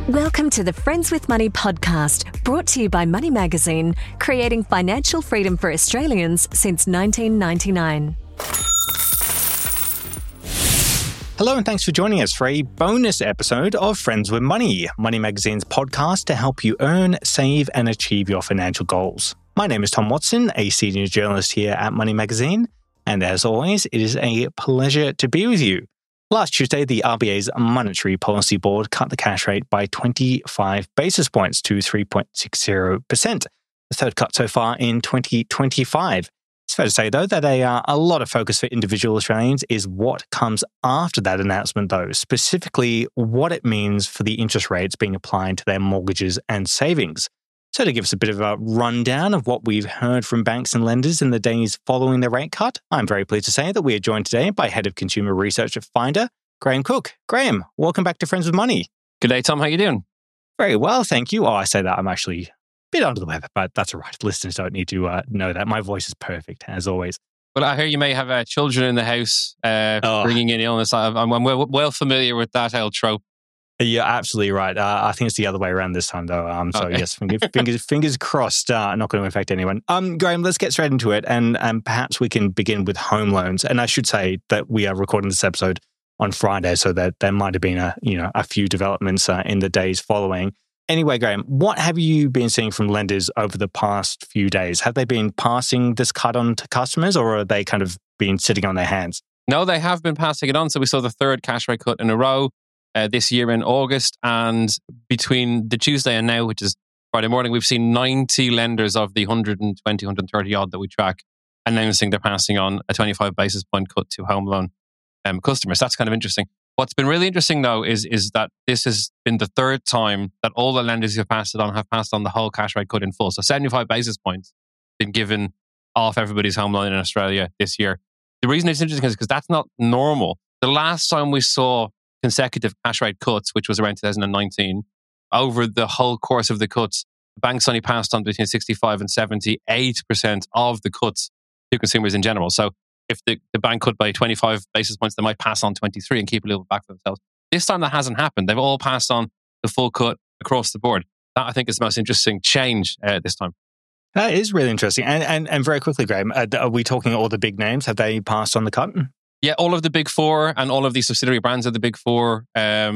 Welcome to the Friends with Money podcast, brought to you by Money Magazine, creating financial freedom for Australians since 1999. Hello and thanks for joining us for a bonus episode of Friends with Money, Money Magazine's podcast to help you earn, save and achieve your financial goals. My name is Tom Watson, a senior journalist here at Money Magazine, and as always, it is a pleasure to be with you. Last Tuesday, the RBA's Monetary Policy Board cut the cash rate by 25 basis points to 3.60%, the third cut so far in 2025. It's fair to say, though, that a lot of focus for individual Australians is what comes after that announcement, though, specifically what it means for the interest rates being applied to their mortgages and savings. So to give us a bit of a rundown of what we've heard from banks and lenders in the days following the rate cut, I'm very pleased to say that we are joined today by Head of Consumer Research at Finder, Graham Cook. Graham, welcome back to Friends with Money. Good day, Tom. How you doing? Very well, thank you. Oh, I say that I'm actually a bit under the weather, but that's all right. Listeners don't need to know that. My voice is perfect, as always. Well, I hear you may have children in the house bringing in illness. I'm well familiar with that old trope. You're absolutely right. I think it's the other way around this time, though. So yes, fingers crossed. Not going to affect anyone. Graham, let's get straight into it, and perhaps we can begin with home loans. And I should say that we are recording this episode on Friday, so that there might have been a few developments in the days following. Anyway, Graham, what have you been seeing from lenders over the past few days? Have they been passing this cut on to customers, or are they kind of been sitting on their hands? No, they have been passing it on. So we saw the third cash rate cut in a row this year in August. And between the Tuesday and now, which is Friday morning, we've seen 90 lenders of the 120, 130 odd that we track announcing they're passing on a 25 basis point cut to home loan customers. That's kind of interesting. What's been really interesting, though, is that this has been the third time that all the lenders who have passed on the whole cash rate cut in full. So 75 basis points been given off everybody's home loan in Australia this year. The reason it's interesting is because that's not normal. The last time we saw consecutive cash rate cuts, which was around 2019, over the whole course of the cuts, banks only passed on between 65 and 78% of the cuts to consumers in general. So if the bank cut by 25 basis points, they might pass on 23 and keep a little bit back for themselves. This time that hasn't happened. They've all passed on the full cut across the board. That, I think, is the most interesting change this time. That is really interesting. And very quickly, Graham, are we talking all the big names? Have they passed on the cut? Yeah, all of the big four and all of the subsidiary brands of the big four,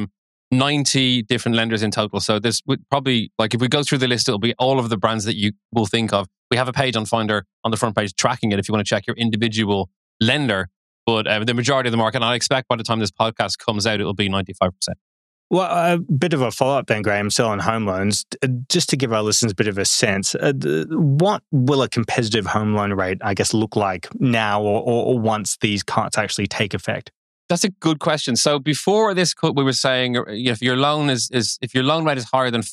90 different lenders in total. So there's probably, if we go through the list, it'll be all of the brands that you will think of. We have a page on Finder on the front page tracking it if you want to check your individual lender. But the majority of the market, and I expect by the time this podcast comes out, it'll be 95%. Well, a bit of a follow-up then, Graham, still on home loans. Just to give our listeners a bit of a sense, what will a competitive home loan rate, I guess, look like now or once these cuts actually take effect? That's a good question. So before this cut, we were saying if your loan rate is higher than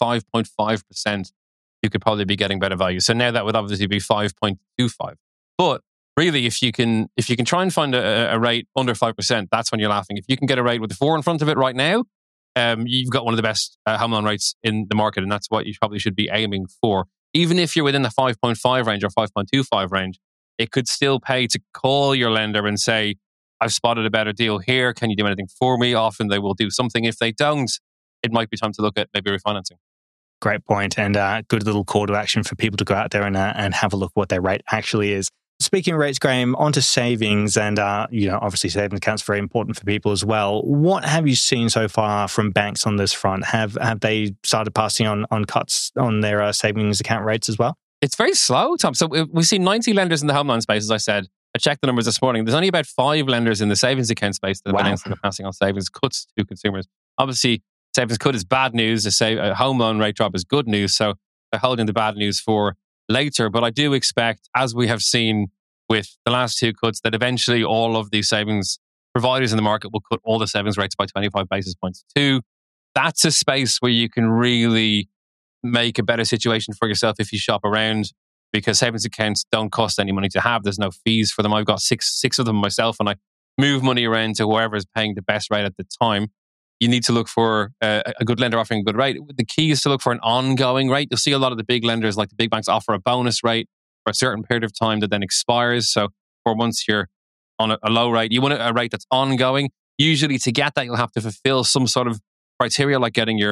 5.5%, you could probably be getting better value. So now that would obviously be 5.25. But really, if you can try and find a rate under 5%, that's when you're laughing. If you can get a rate with a 4 in front of it right now, you've got one of the best home loan rates in the market, and that's what you probably should be aiming for. Even if you're within the 5.5 range or 5.25 range, it could still pay to call your lender and say, I've spotted a better deal here. Can you do anything for me? Often they will do something. If they don't, it might be time to look at maybe refinancing. Great point, and good little call to action for people to go out there and have a look what their rate actually is. Speaking of rates, Graham, onto savings, and obviously savings accounts are very important for people as well. What have you seen so far from banks on this front? Have they started passing on cuts on their savings account rates as well? It's very slow, Tom. So we've seen 90 lenders in the home loan space, as I said. I checked the numbers this morning. There's only about 5 lenders in the savings account space that have announced they're passing on savings cuts to consumers. Obviously, savings cut is bad news. A home loan rate drop is good news. So they're holding the bad news for later. But I do expect, as we have seen with the last 2 cuts, that eventually all of these savings providers in the market will cut all the savings rates by 25 basis points too. That's a space where you can really make a better situation for yourself if you shop around, because savings accounts don't cost any money to have. There's no fees for them. I've got six of them myself, and I move money around to whoever is paying the best rate at the time. You need to look for a good lender offering a good rate. The key is to look for an ongoing rate. You'll see a lot of the big lenders, like the big banks, offer a bonus rate for a certain period of time that then expires. So for once you're on a low rate, you want a rate that's ongoing. Usually to get that, you'll have to fulfill some sort of criteria, like getting your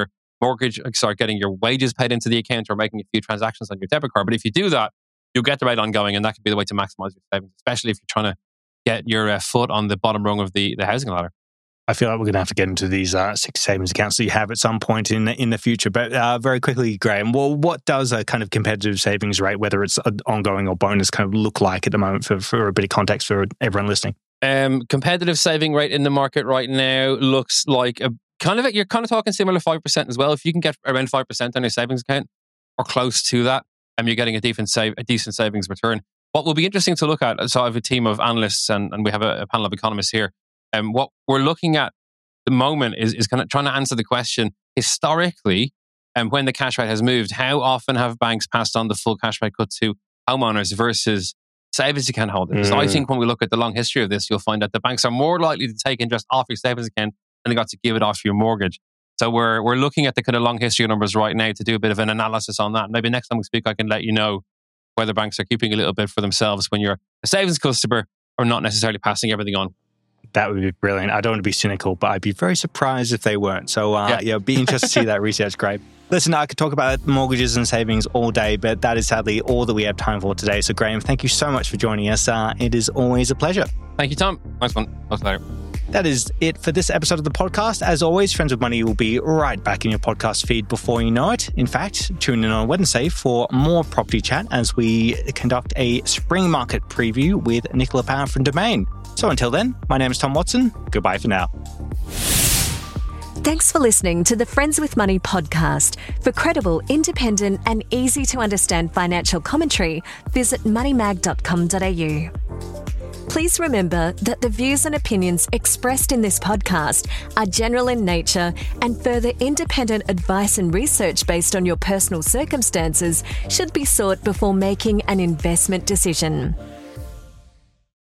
getting your wages paid into the account or making a few transactions on your debit card. But if you do that, you'll get the rate ongoing, and that could be the way to maximize your savings, especially if you're trying to get your foot on the bottom rung of the housing ladder. I feel like we're going to have to get into these 6 savings accounts that you have at some point in the future. But very quickly, Graham, well, what does a kind of competitive savings rate, whether it's ongoing or bonus, kind of look like at the moment for a bit of context for everyone listening? Competitive saving rate in the market right now looks like you're kind of talking similar 5% as well. If you can get around 5% on your savings account or close to that, you're getting a decent savings return. What will be interesting to look at, so I have a team of analysts and we have a panel of economists here. What we're looking at the moment is kind of trying to answer the question, historically, when the cash rate has moved, how often have banks passed on the full cash rate cut to homeowners versus savings account holders? So I think when we look at the long history of this, you'll find that the banks are more likely to take interest off your savings account than they got to give it off your mortgage. So we're looking at the kind of long history numbers right now to do a bit of an analysis on that. Maybe next time we speak, I can let you know whether banks are keeping a little bit for themselves when you're a savings customer or not necessarily passing everything on. That would be brilliant. I don't want to be cynical, but I'd be very surprised if they weren't. So, be interested to see that research, Graham. Listen, I could talk about mortgages and savings all day, but that is sadly all that we have time for today. So, Graham, thank you so much for joining us. It is always a pleasure. Thank you, Tom. Nice one. Talk later. That is it for this episode of the podcast. As always, Friends with Money will be right back in your podcast feed before you know it. In fact, tune in on Wednesday for more property chat as we conduct a spring market preview with Nicola Power from Domain. So until then, my name is Tom Watson. Goodbye for now. Thanks for listening to the Friends with Money podcast. For credible, independent and easy to understand financial commentary, visit moneymag.com.au. Please remember that the views and opinions expressed in this podcast are general in nature, and further independent advice and research based on your personal circumstances should be sought before making an investment decision.